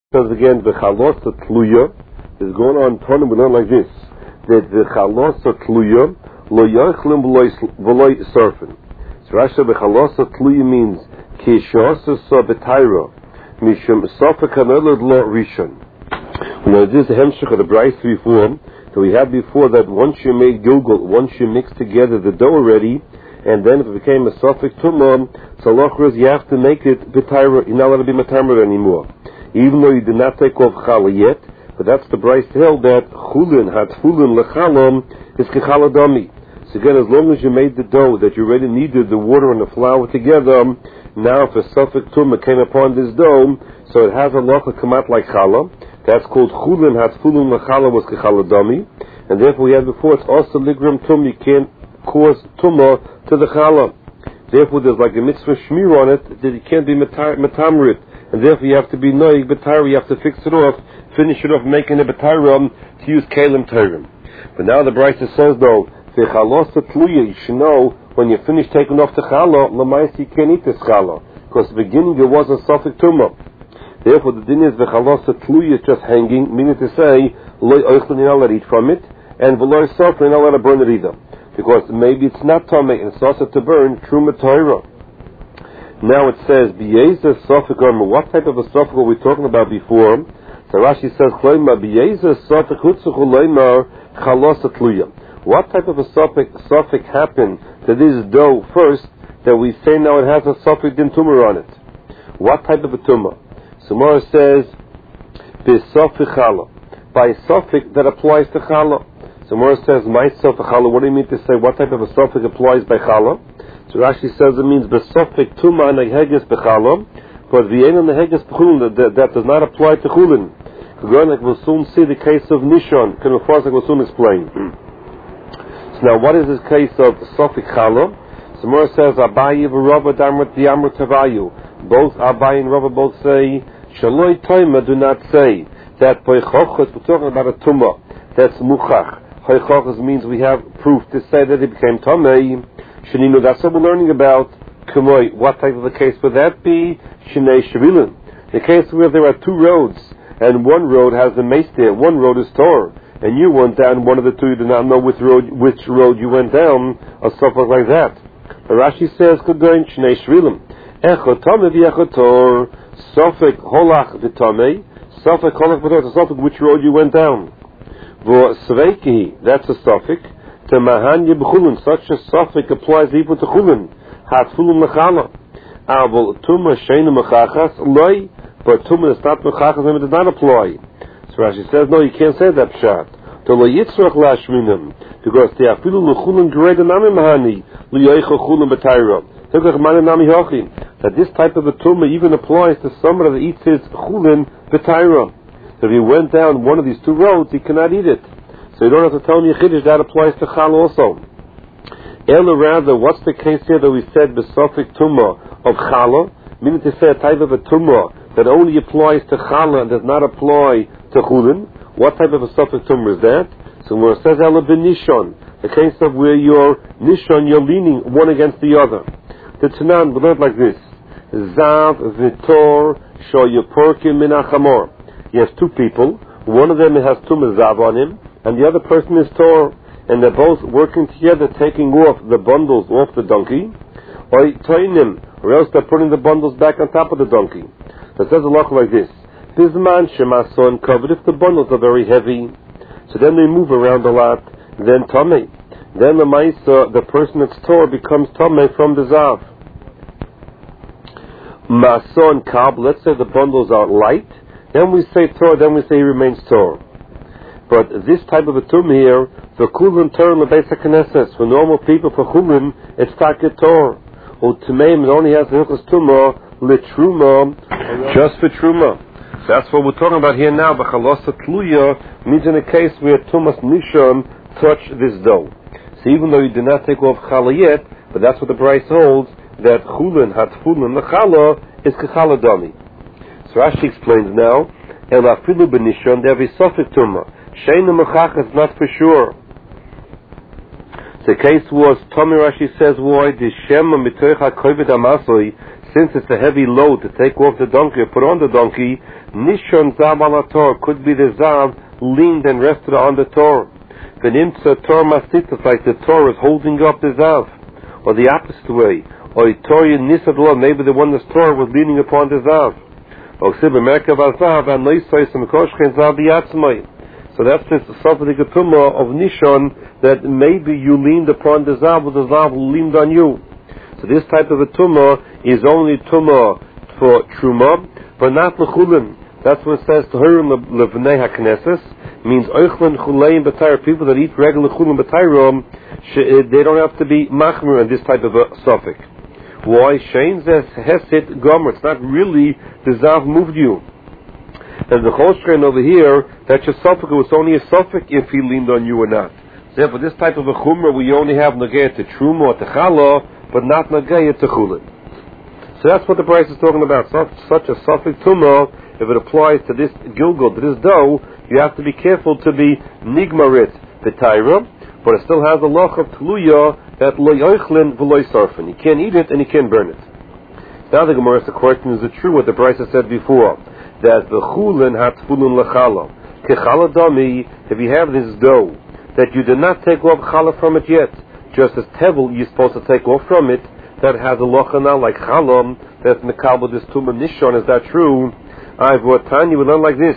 Because again, the chalosa tluya is going on. We learn like this: that the chalosa tluya lo yochlim v'loy surfin. So Rashi, the chalosa tluya means ki shasa sa betayra mishum sofek hanolad lo rishon. Now this is the hemshich of the brayso before that we had before, that once you made gilgul, once you mix together the dough already, and then if it became a sofek tumah, so lachros you have to make it betayra. You're not allowed to be matamra anymore. Even though you did not take off challah yet, but that's the Bryce held that chulin hatfulin lechalom is kechallah dami. So again, as long as you made the dough that you already needed the water and the flour together, now if a sofek tumah came upon this dough, so it has a lacha come out like challah. That's called chulin hatfulin lechalom was kechallah dami, and therefore we had before it's also ligram tum. You can't cause tumah to the challah. Therefore, there's like a mitzvah shmir on it that you can't be matamrit. And therefore you have to be noig b'tayra, you have to fix it off, finish it off, making a b'tayra to use kalim tayrim. But now the Brayso says though, the chalosa tluya, you should know when you finish taking off the challah, l'mayis you can't eat this challah, because at the beginning there was a sofek tumah. Therefore the din is the chalosa tluya is just hanging, meaning to say, loy oichlin, you're not allowed to eat from it, and v'loy sofer, you're not allowed to burn it either. Because maybe it's not tamei, and it's also to burn truma tayra. Now it says, B'yezah sofek armor. What type of a sofek were we talking about before? So Rashi says, B'yezah sofek hutzuchu leimar chalosa tluya. What type of a sofek happened to this dough first that we say now it has a sofek din tumor on it? What type of a tumor? Samara says, B'sofek challah. By sofek that applies to challah. Samara says, My sofek challah. What do you mean to say what type of a sofek applies by challah? So Rashi says it means besofik tuma neheges bechalom, but v'yein neheges bechulin, that does not apply to chulin. Like we'll soon see the case of nishon. Like we'll soon explain. So now, what is this case of sofik chalom? Samura says Abayi v'Rava d'amr tavayu. Both Abayi and Rava both say shaloi toima. Do not say that poichochos. We're talking about a tuma. That's muchach. Poichochos means we have proof to say that it became tamei. Sheninu, that's what we're learning about. Kumoi, what type of a case would that be? Shnei Shavilin. The case where there are two roads, and one road has the mace there, one road is Torah, and you went down one of the two, you do not know which road you went down, or something like that. But Rashi says, Kugoin Shnei Shavilin. Echot Tomei v'echot Tor, Sofek Holach v'Tomei, Sofek Holach v'Tor, Sofek which road you went down. Vo Sveiki, that's a Sofek. To mahanya b'chulin, such a suffix applies even to chulin. Hatfulin lechala. Avol tuma sheinu mechachas loy, but tuma is not mechachas, and it does not apply. So Rashi says, no, you can't say that pshat. To lo yitzrach lashminim, because the afilu lechulin gereda nami mahani liyoicha chulin b'tayra. That this type of a tuma even applies to somebody that eats his chulin b'tayra. So if he went down one of these two roads, he cannot eat it. So you don't have to tell me Yechiddish, that applies to Chal also. Ela rather, what's the case here that we said besofik tumah of Chala? Meaning to say a type of a tumah that only applies to Chala and does not apply to Chulin. What type of a sofik tumah is that? So where it says Ela benishon, the case of where you're nishon, you're leaning one against the other. The Tanan, we learned like this. Zav v'tor sho yeporkim min achamor. You have two people. One of them has tumah zav on him, and the other person is Torah, and they're both working together, taking off the bundles off the donkey, or else they're putting the bundles back on top of the donkey. So it says a lot like this: Bizman shemason covered, if the bundles are very heavy, so then they move around a lot, then tamei. Then the ma'isa, the person that's Torah becomes tamei from the zav. Mason kab, let's say the bundles are light, then we say Torah, then we say he remains Torah. But this type of a tum here, for kulin Torah lebeis haKnesses, for normal people, for chulin, it's taket Torah. Or Tumeim, it only has the hilchos tumah, litruma, just for truma. That's what we're talking about here now. But chalosa tluya means in a case where tumas nishon touch this dough. So even though you did not take off challah yet, but that's what the Brayso holds, that chulin hatfulin lechala is kechala dami. So Rashi explains now, el afilu benishon there is sofek tumah. Sheinu mechachas, not for sure. The case was, Tommy Rashi says, why the shema mitoich hakovid amasoi, since it's a heavy load to take off the donkey or put on the donkey, Nishon Zav ala Tor could be the Zav leaned and rested on the Tor. The Nimtza Tor Masit, it's like the Tor is holding up the Zav, or the opposite way. Or Tor Nisad, maybe the one that's Tor was leaning upon the Zav. So that's the Safadi Tumah of Nishon, that maybe you leaned upon the Zav, or the Zav leaned on you. So this type of a tumah is only tumah for truma, but not lechulin. That's what it says Tahirim levnei hakneses, means oichlin chuleim b'tayr, people that eat regular chulin b'tayrom, they don't have to be machmer in this type of a suffix. Why? Shein zes hesit gomer. It's not really the zav moved you. And the Cholshrein over here, that's your suffix, it's only a suffix if he leaned on you or not. Therefore, this type of a chumrah, we only have negayah to truma or to challah, but not negayah to chulin. So that's what the Bryce is talking about. Such a suffix tumah, if it applies to this gilgul, to this dough, you have to be careful to be nigmarit b'tayra, but it still has a loch of tluya that lo yoichlin v'lo sarfin. You can't eat it and you can't burn it. Now the Gemara asks the question: is it true what the Bryce said before, that the chulin hat tfulun lechala kechala dami? If you have this dough that you did not take off challah from it yet, just as tevel you're supposed to take off from it, that has a lochana like chalam, that's mekabel this tumah nishon. Is that true? I've what Tanya would learn like this: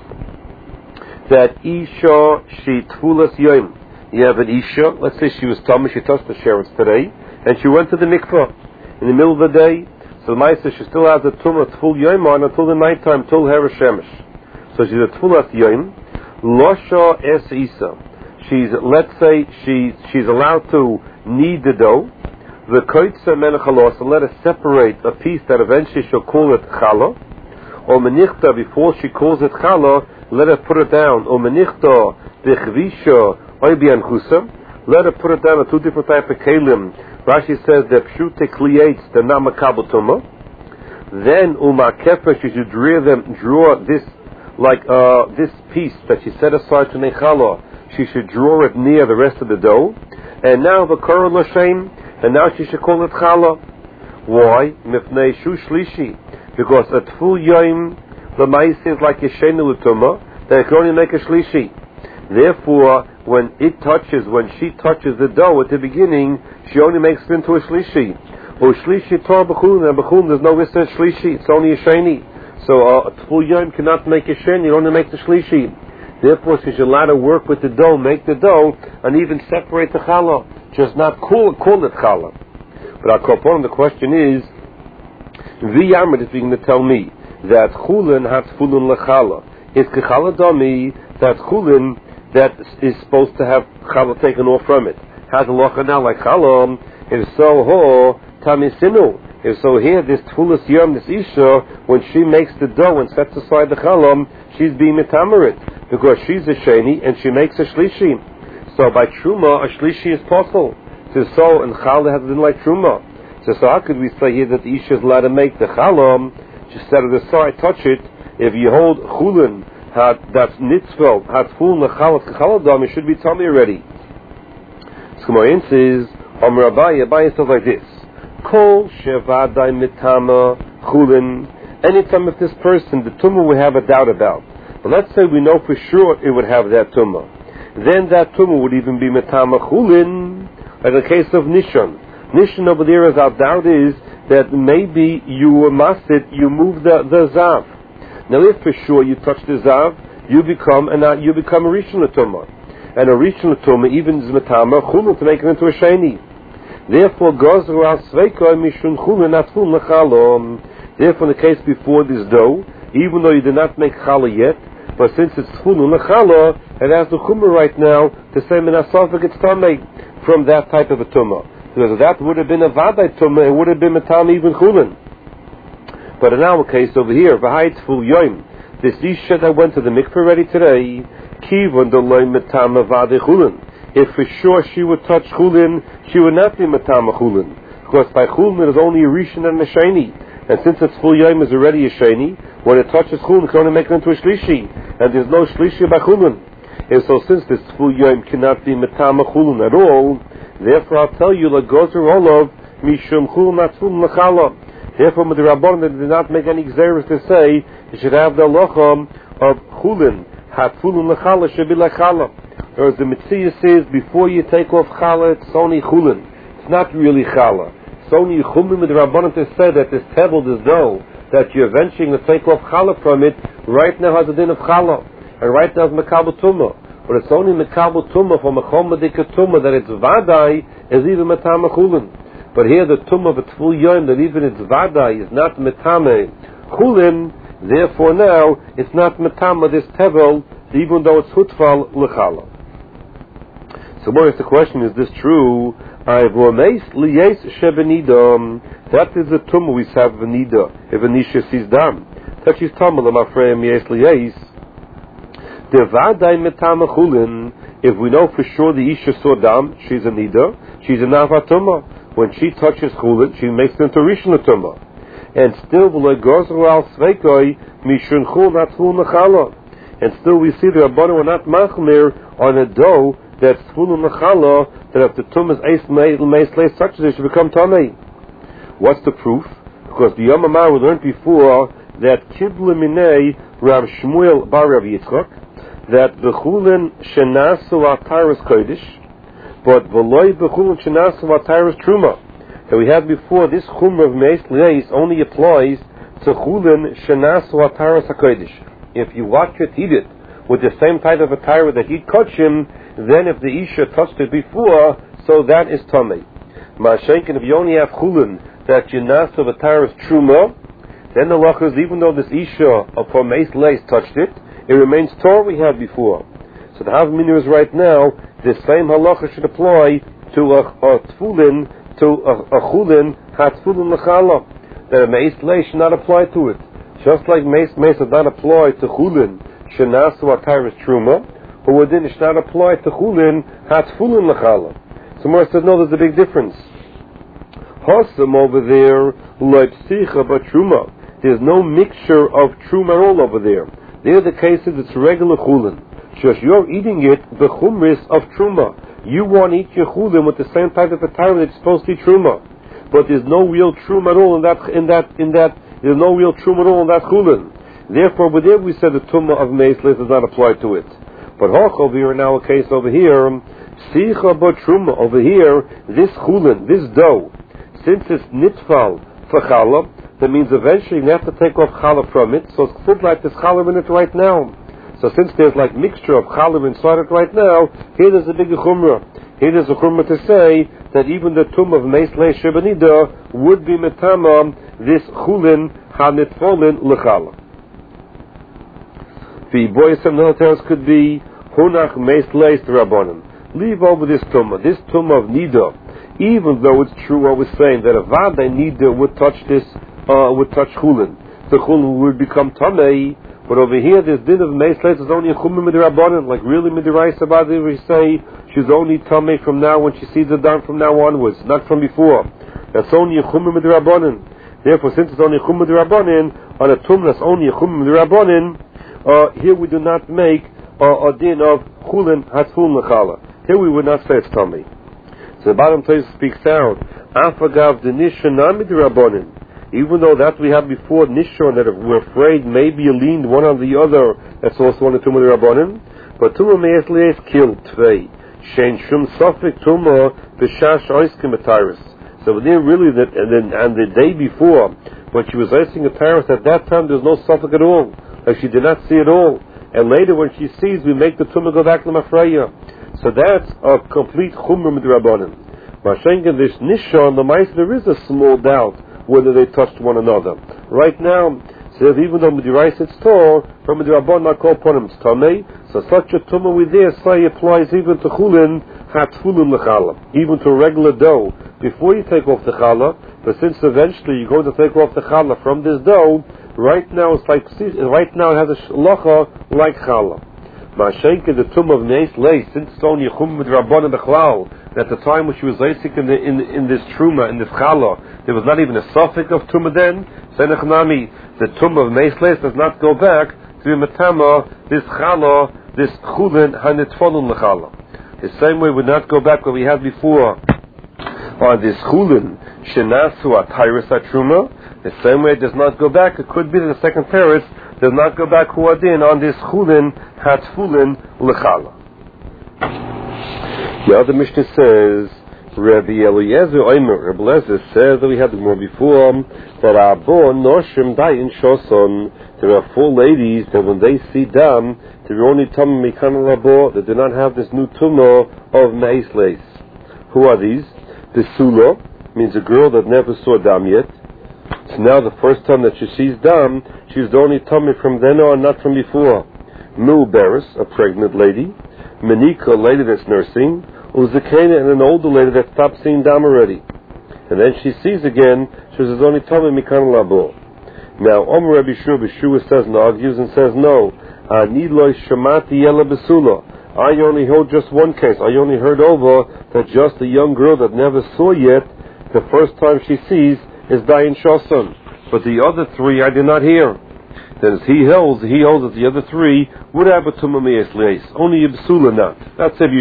that isha she tfulas yoim. You have an isha. Let's say she was tummy, she touched the sherets today, and she went to the mikvah in the middle of the day. So the Maisa, she still has a tumah tful yoim on until the nighttime, till her shemesh. So she's a tfulas yoim. Losha es isa. Let's say she's allowed to knead the dough. The koitza menachalosa, let her separate a piece that eventually she'll call it challah. Or menichta, before she calls it challah, let her put it down. Or menichta bechvisha oibian chusa, let her put it down on two different types of kelim. Rashi says that pshute kliyates, they're not makabel tumah. Then umakefa, she should draw this like this piece that she set aside to nechallah. She should draw it near the rest of the dough, and now the korah l'shem, and now she should call it challah. Why? Mifnei shu shlishi, because a tful yoim l'mais is like yeshenu l'tumah, that it can only make a shlishi. Therefore, when she touches the dough at the beginning, she only makes it into a shlishi. Or shlishi tor b'chulin, and b'chulin there's no issa shlishi, it's only a sheni. So a tful yoim cannot make a sheni, it only makes the shlishi. Therefore, she's allowed to work with the dough, make the dough, and even separate the challah. Just not call it challah. But our kopon, the question is, v'yamid is going to tell me that chulin has fulun lechallah. Is kechallah dami that chulin that is supposed to have challah taken off from it has a locha now like challah? If so, ho tamisinu. If so, here this tfulas yom, this isha, when she makes the dough and sets aside the challah, she's being mitamarit, because she's a sheni and she makes a shlishi. So by truma, a shlishi is possible. So and challah has been like truma. So how could we say here that the isha is allowed to make the challah, just set it aside, touch it? If you hold chulin, that's nitzvah, had fulun lechallah dam, it should be tummy already. So Gemara says, Amar Abaye says like this: Kol shevadai mitama chulin. Anytime if this person, the tumah we have a doubt about, but let's say we know for sure it would have that tumah, then that tumah would even be mitama chulin. In the case of Nishon over there, as our doubt is that maybe you must move the zav. Now, if for sure you touch the zav, you become a rishon l'tumah, and a rishon l'tumah even is mitama chulin to make it into a sheni. Therefore, gozer al sveika mishun chulin atfun lechalom. Therefore, in the case before this dough, even though you did not make challah yet, but since it's tfulun lechallah, it has the chumrah right now to say minasafik it's tamei from that type of a tumah. Because if that would have been a vaday tumah, it would have been a tam even chulin. But in our case over here, v'hai tful yoim, this isha that went to the mikveh already today, kivon delay mitama vaday chulin. If for sure she would touch chulin, she would not be matama chulin, because by chulin it is only a rishon and a sheni. And since its full yom is already a sheni, when it touches chulin, it can only make it into a shlishi, and there's no shlishi by chulin. And so since this full yom cannot be matama chulin at all, therefore I'll tell you, like gozer olav mishum chulin atfum lechala. Therefore, with the Rabbanon, they did not make any gzeres to say you should have the halacha of chulin, hatfulin lechala should be like chala. Whereas the Mitzvah says before you take off chala, it's only chulin. It's not really chala. It's only chulin with the Rabbanon to say that this table, this dough, that you're venturing to take off chala from it, right now has a din of chala. And right now it's mekabel tumah. But it's only mekabel tumah from a chomadika tumah that it's vadai is even metame chulin. But here the tumah of a tful yom that even its vadai is not metame chulin. Therefore now it's not metame this tevel even though it's hutfal lechala. So more is the question: is this true? That is the tumah we have v'nida. If a nisha sees dam, that she's tamah l'mafreim yes liyes. Devadai metame chulin. If we know for sure the isha saw dam, she's a nida. She's a navatuma. When she touches chulin, she makes it into rishon tumah. And still v'lo gozer al sveikoi mishun chul not chul nechala. And still we see the Rabbanu were not machmir on a dough that's chulin nechala, that if the tumah is eis meis such as it should become tamei. What's the proof? Because the Yom HaMar we learned before that Kibla Minei Rav Shmuel Bar Rav Yitzchak, that the chulin shenasu ataris kodesh, but v'loi b'chulin shenasu ataris truma. That we had before, this chumra of meis leis only applies to chulin shenasu ataris hakodesh. If you watch it, eat it with the same type of attire that he'd him, then if the isha touched it before, so that is tamei. Ma'ashenkin, if you only have chulin that shenasu ataris truma, then the lacha is even though this isha of meis leis touched it, it remains Torah we had before. So the Havminu is right now, the same halacha should apply to a tfulin, to a chulin, hatfulin lechala. That a meis lei should not apply to it. Just like meis does not apply to chulin, shenasu ataris truma, but within it should not apply to chulin, hatfulin lechala. So Mor said, no, there's a big difference. Hosam over there, leipsicha but truma. There's no mixture of truma at all over there. There the case is it's regular chulin. Just you're eating it the chumris of truma. You want to eat your chulin with the same type of attire that's supposed to be truma, but there's no real truma at all in that. There's no real truma at all in that chulin. Therefore, with there we said the tumah of meis leis does not apply to it. But hoch over here now a case over here, sicha but truma over here. This chulin, this dough, since it's nitfal for challah, that means eventually you have to take off challah from it, so it's full like there's challah in it right now. So since there's like mixture of challah inside it right now, here there's a bigger chumrah. Here there's a chumrah to say that even the tum of meis leis shebanida would be metama this chulin hanitfolin lechallah. The boys and militaries could be hunach meis leis rabbanim. Leave over this tum of nida, even though it's true what we're saying that a vada nida would touch this. Would touch chulin. The chulin would become tamei. But over here, this din of meis leis is only a chumim midrabanan, like really midiraisa about it. We say she's only tamei from now when she sees it done from now onwards, not from before. That's only a chumim midrabanan. Therefore, since it's only a chumim midrabanan, on a tum that's only a chumim midrabanan, here we do not make a din of chulin hatful nechala. Here we would not say it's tamei. So the bottom place speaks out. Afagav the nishana midrabanan. Even though that we had before nishon that if we're afraid maybe you leaned one on the other, that's also one of tumah rabbanim. But tumah meis leis killed tvei shein shum sofik tumah b'shash oiskim b'tyrus. So then really that and the day before when she was icing a tyrus, at that time there's no sofik at all, like she did not see it all. And later when she sees, we make the tumah go back to mafreya. So that's a complete chumrah midrabanan. Mashengen this nishon the mice there is a small doubt whether they touched one another. Right now, says even though Midirais it's Tor, from Midirabon not called upon him it's Tamei, so such a Tumah we there say applies even to Chulin, Hatfulin Lechala, even to regular dough, before you take off the Challah, but since eventually you're going to take off the Challah from this dough, right now it has a Shalacha like Challah. Ma'ashenke, the Tumah of Meis Leis, since it's only Yechum Midirabon and Bechlal, at the time when she was Leisik in this Truma, in this Challah, there was not even a suffix of Tumah then. Senechnami, the Tumah of Meis Leis does not go back to the Matama, this Challah, this Chulin, Hanitfolun Lechallah. The same way would not go back what we had before. on this chulin shenasu atayris atruma, the same way it does not go back. It could be that the second teretz does not go back huadin on this chulin hatfulin lechala. The other Mishnah says, Rabbi Eliezer Omer, Rabbi Eliezer says that we had the more before that Abo Noshim Dayin Shoson. There are 4 ladies that when they see dam, they're only Tam Mikan Rabo, that do not have this new tumor of Meis Leis. Who are these? The Sulo means a girl that never saw dam yet. So now the first time that she sees dam, she's the only tummy from then on, not from before. Mu'beris, a pregnant lady. Menika, a lady that's nursing. Uzakena, and an older lady that stopped seeing dam already. And then she sees again, she says only tummy Mikan Rabo. Now, Omer Rabbi Shua says and argues and says no. Aniloi Shamati Yela Besula. I only heard just one case. I only heard over that just a young girl that never saw yet, the first time she sees is Dayan Shoson. But the other 3 I did not hear. Then as he holds that the other 3 would have a tumah meis leis. Only a besula not. That's if you